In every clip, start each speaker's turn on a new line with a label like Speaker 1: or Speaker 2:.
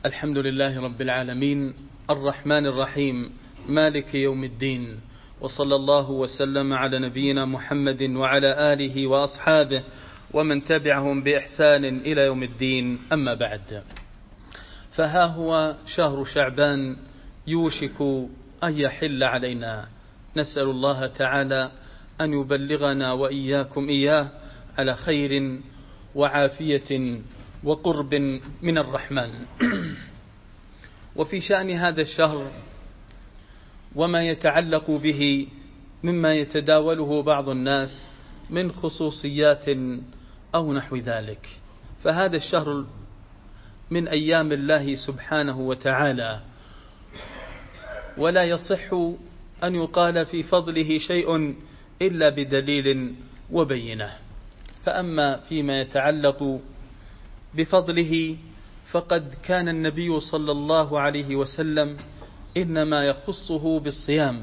Speaker 1: الحمد لله رب العالمين الرحمن الرحيم مالك يوم الدين، وصلى الله وسلم على نبينا محمد وعلى آله وأصحابه ومن تبعهم بإحسان إلى يوم الدين. أما بعد، فها هو شهر شعبان يوشك أن يحل علينا، نسأل الله تعالى أن يبلغنا وإياكم إياه على خير وعافية وقرب من الرحمن. وفي شأن هذا الشهر وما يتعلق به مما يتداوله بعض الناس من خصوصيات أو نحو ذلك، فهذا الشهر من أيام الله سبحانه وتعالى، ولا يصح أن يقال في فضله شيء إلا بدليل وبينه. فأما فيما يتعلق بفضله فقد كان النبي صلى الله عليه وسلم إنما يخصه بالصيام،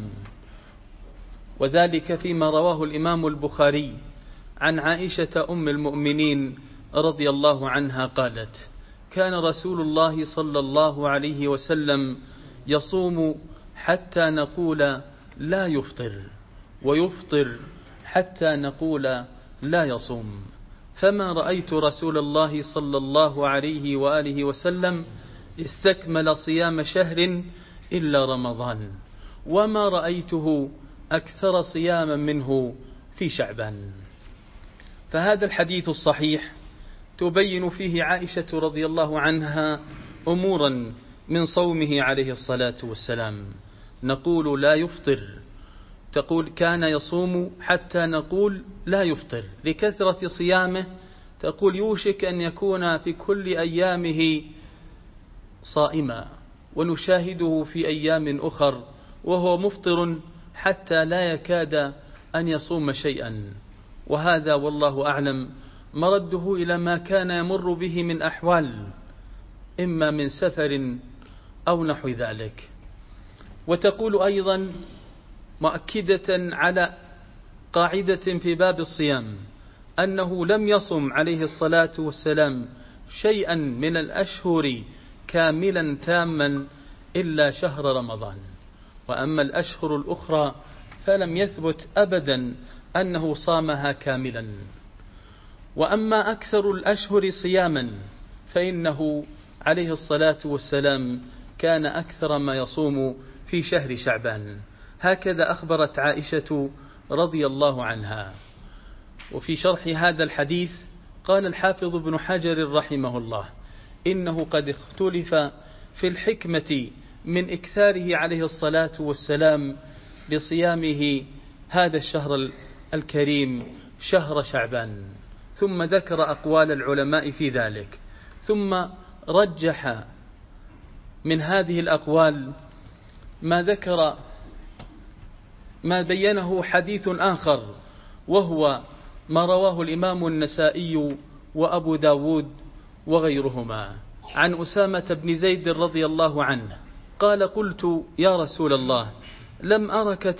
Speaker 1: وذلك فيما رواه الإمام البخاري عن عائشة أم المؤمنين رضي الله عنها قالت: كان رسول الله صلى الله عليه وسلم يصوم حتى نقول لا يفطر، ويفطر حتى نقول لا يصوم، فما رأيت رسول الله صلى الله عليه وآله وسلم استكمل صيام شهر إلا رمضان، وما رأيته أكثر صياما منه في شعبان. فهذا الحديث الصحيح تبين فيه عائشة رضي الله عنها أمورا من صومه عليه الصلاة والسلام. نقول لا يفطر، تقول كان يصوم حتى نقول لا يفطر لكثرة صيامه، تقول يوشك أن يكون في كل أيامه صائما، ونشاهده في أيام أخر وهو مفطر حتى لا يكاد أن يصوم شيئا. وهذا والله أعلم مرده إلى ما كان يمر به من أحوال، إما من سفر أو نحو ذلك. وتقول أيضا مؤكدة على قاعدة في باب الصيام أنه لم يصم عليه الصلاة والسلام شيئا من الأشهر كاملا تاما إلا شهر رمضان، وأما الأشهر الأخرى فلم يثبت أبدا أنه صامها كاملا. وأما أكثر الأشهر صياما فإنه عليه الصلاة والسلام كان أكثر ما يصوم في شهر شعبان، هكذا أخبرت عائشة رضي الله عنها. وفي شرح هذا الحديث قال الحافظ ابن حجر رحمه الله: إنه قد اختلف في الحكمة من إكثاره عليه الصلاة والسلام لصيامه هذا الشهر الكريم شهر شعبان، ثم ذكر أقوال العلماء في ذلك، ثم رجح من هذه الأقوال ما بينه حديث آخر، وهو ما رواه الإمام النسائي وأبو داود وغيرهما عن أسامة بن زيد رضي الله عنه قال: قلت يا رسول الله، لم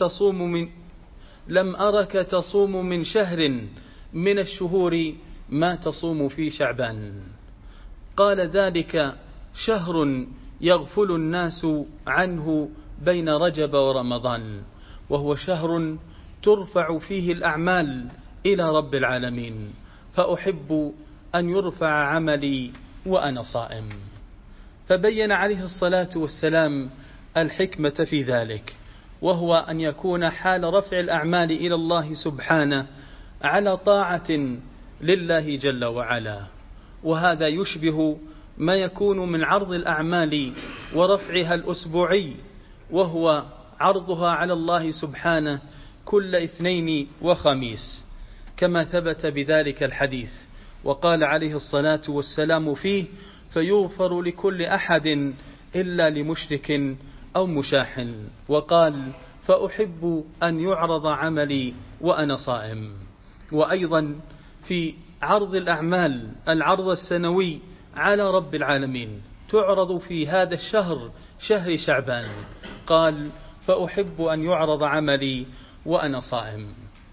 Speaker 1: أرك تصوم من شهر من الشهور ما تصوم في شعبان. قال: ذلك شهر يغفل الناس عنه بين رجب ورمضان، وهو شهر ترفع فيه الأعمال إلى رب العالمين، فأحب أن يرفع عملي وأنا صائم. فبين عليه الصلاة والسلام الحكمة في ذلك، وهو أن يكون حال رفع الأعمال إلى الله سبحانه على طاعة لله جل وعلا، وهذا يشبه ما يكون من عرض الأعمال ورفعها الأسبوعي، وهو عرضها على الله سبحانه كل اثنين وخميس، كما ثبت بذلك الحديث. وقال عليه الصلاة والسلام فيه: فيغفر لكل أحد إلا لمشرك أو مشاح. وقال: فأحب أن يعرض عملي وأنا صائم. وأيضا في عرض الأعمال العرض السنوي على رب العالمين تعرض في هذا الشهر شهر شعبان، قال: فأحب أن يعرض عملي وأنا صائم.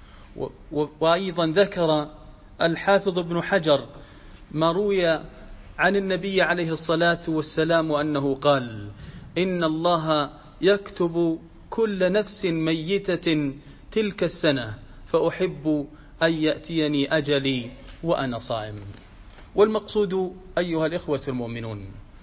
Speaker 1: وأيضا ذكر الحافظ ابن حجر ما روي عن النبي عليه الصلاة والسلام أنه قال: إن الله يكتب كل نفس ميتة تلك السنة، فأحب أن يأتيني أجلي وأنا صائم. والمقصود أيها الإخوة المؤمنون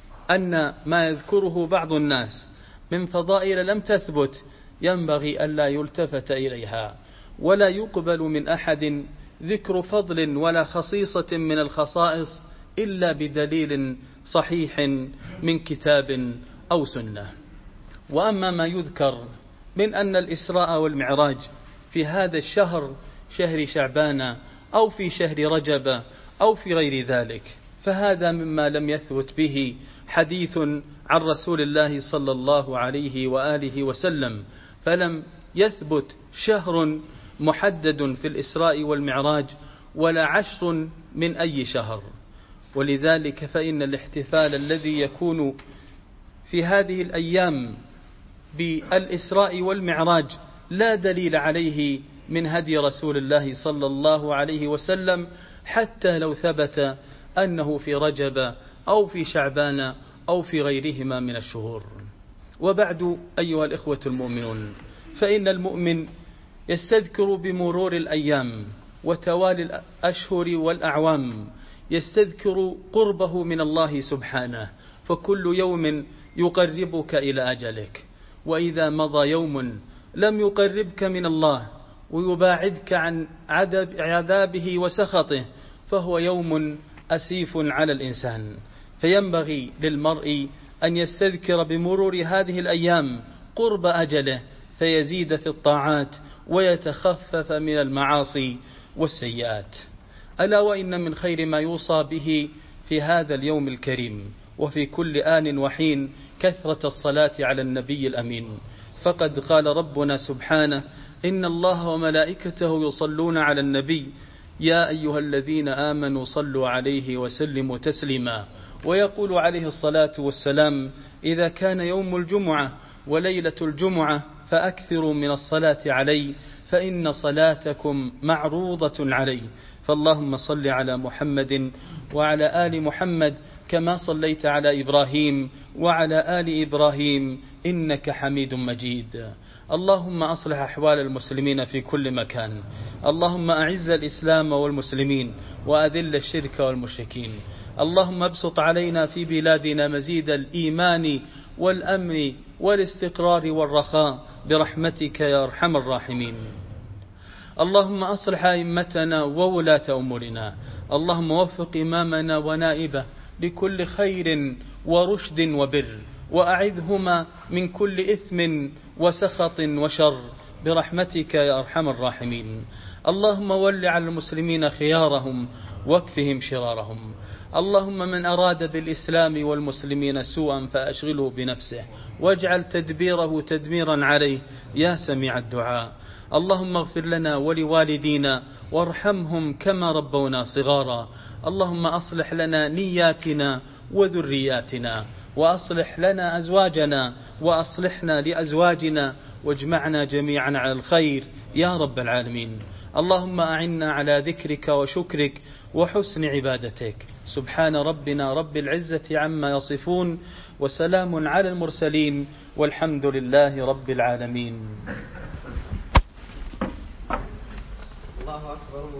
Speaker 1: أن ما يذكره بعض الناس من فضائل لم تثبت ينبغي ألا يلتفت إليها، ولا يقبل من أحد ذكر فضل ولا خصيصة من الخصائص إلا بدليل صحيح من كتاب أو سنة. وأما ما يذكر من أن الإسراء والمعراج في هذا الشهر، شهر شعبان أو في شهر رجب أو في غير ذلك، فهذا مما لم يثبت به حديث عن رسول الله صلى الله عليه وآله وسلم، فلم يثبت شهر محدد في الإسراء والمعراج ولا 10 من أي شهر. ولذلك فإن الاحتفال الذي يكون في هذه الأيام بالإسراء والمعراج لا دليل عليه من هدي رسول الله صلى الله عليه وسلم، حتى لو ثبت أنه في رجب أو في شعبان أو في غيرهما من الشهور. وبعد أيها الإخوة المؤمنون، فإن المؤمن يستذكر بمرور الأيام وتوالي الأشهر والأعوام، يستذكر قربه من الله سبحانه، فكل يوم يقربك إلى أجلك، وإذا مضى يوم لم يقربك من الله ويباعدك عن عذابه وسخطه فهو يوم أسيف على الإنسان. فينبغي للمرء أن يستذكر بمرور هذه الأيام قرب أجله، فيزيد في الطاعات ويتخفف من المعاصي والسيئات. ألا وإن من خير ما يوصى به في هذا اليوم الكريم وفي كل آن وحين كثرة الصلاة على النبي الأمين، فقد قال ربنا سبحانه: إن الله وملائكته يصلون على النبي يا أيها الذين آمنوا صلوا عليه وسلموا تسليما. ويقول عليه الصلاة والسلام: إذا كان يوم الجمعة وليلة الجمعة فأكثروا من الصلاة علي فإن صلاتكم معروضة علي. فاللهم صل على محمد وعلى آل محمد كما صليت على إبراهيم وعلى آل إبراهيم إنك حميد مجيد. اللهم أصلح أحوال المسلمين في كل مكان، اللهم أعز الإسلام والمسلمين وأذل الشرك والمشركين. اللهم ابسط علينا في بلادنا مزيد الإيمان والأمن والاستقرار والرخاء برحمتك يا أرحم الراحمين. اللهم أصلح أئمتنا وولاة أمورنا، اللهم وفق إمامنا ونائبه لكل خير ورشد وبر، وأعذهما من كل إثم وسخط وشر برحمتك يا أرحم الراحمين. اللهم ول على المسلمين خيارهم واكفهم شرارهم. اللهم من أراد بالإسلام والمسلمين سوءا فأشغله بنفسه واجعل تدبيره تدميرا عليه يا سميع الدعاء. اللهم اغفر لنا ولوالدينا وارحمهم كما ربونا صغارا. اللهم أصلح لنا نياتنا وذرياتنا، وأصلح لنا أزواجنا وأصلحنا لأزواجنا، واجمعنا جميعا على الخير يا رب العالمين. اللهم أعنا على ذكرك وشكرك وحسن عبادتك. سبحان ربنا رب العزة عما يصفون، وسلام على المرسلين، والحمد لله رب العالمين. الله أكبر.